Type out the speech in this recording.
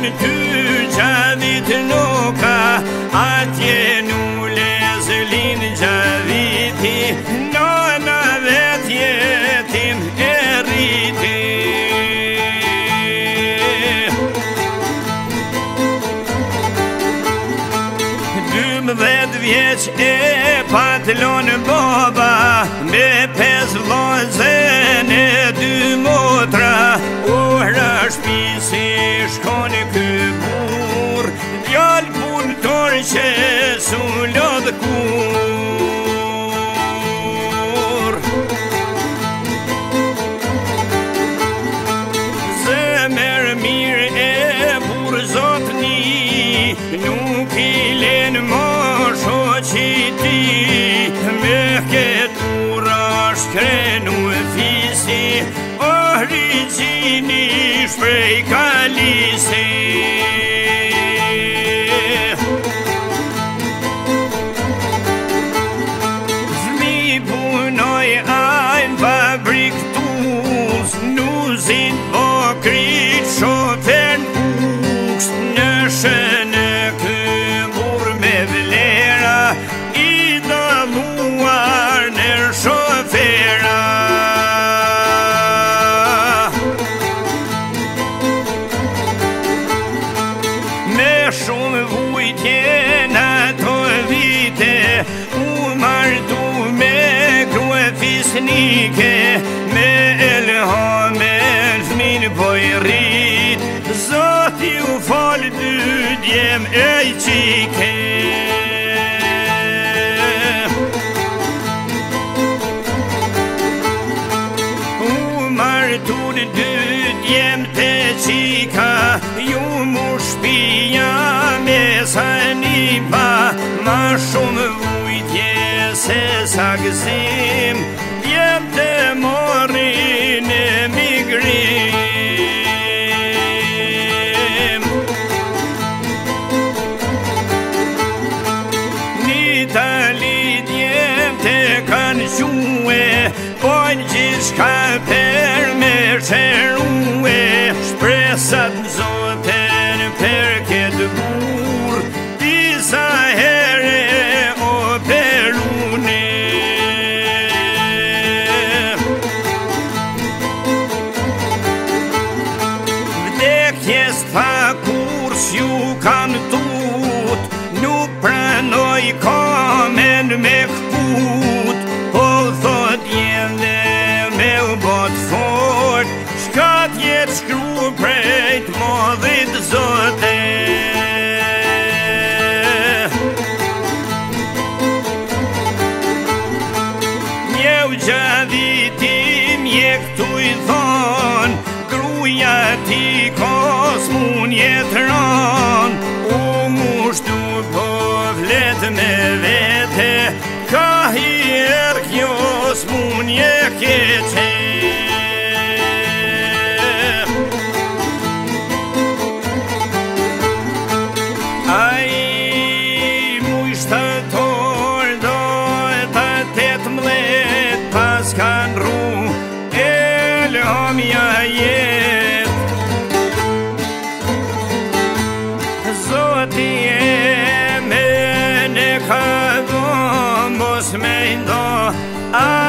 ty gjavit nuka, atje nules lin gjaviti, nana vet jetin e rriti. 12 vjeç e patlon baba, me 5 vllazën e 2 motra, ora shpisi shkon ky burr, djal punëtor që su lodh kur. Zemër mirë e burr zotni, nuk i len shoqiti, me ketura shkrenu fisi, origini shprej kalisi. Fmi punoj ajn fabrik tuz, nuzin pokrit shofer kuks, në shënë kë burr me vlera, i dëmuar në shofera. Me shumë vujtje në ato vite, u martu me grua fisnike, me elhamen fmin po i rrit, Zoti u fal 2 djem e qike. Martur 2 djem të qika, ju mu shpia me sanipa, ma shumë vujtje se sa gëzim, djem të morin e migrim. Një tali djem të kanë quë, pojnë gjithçka per me qerue, shpresat në Zoten per këtë burr, disa here o perune. Vdekjes tha kurs ju kanë tut, nuk pranoj kamen me kput, po thot jende me u bot fort, shka t'jet shkru prejt modhit Zote. Njeu gjavitim je këtu i thon, gruja ti kos mun jetron, u mushtu po vlet me vete, ka hier kjo s'mun je keqe. Ai muj shtator do ta 18 pas kan ru, elhamja jet. Zoti e me ne ka dhom, mos me ndo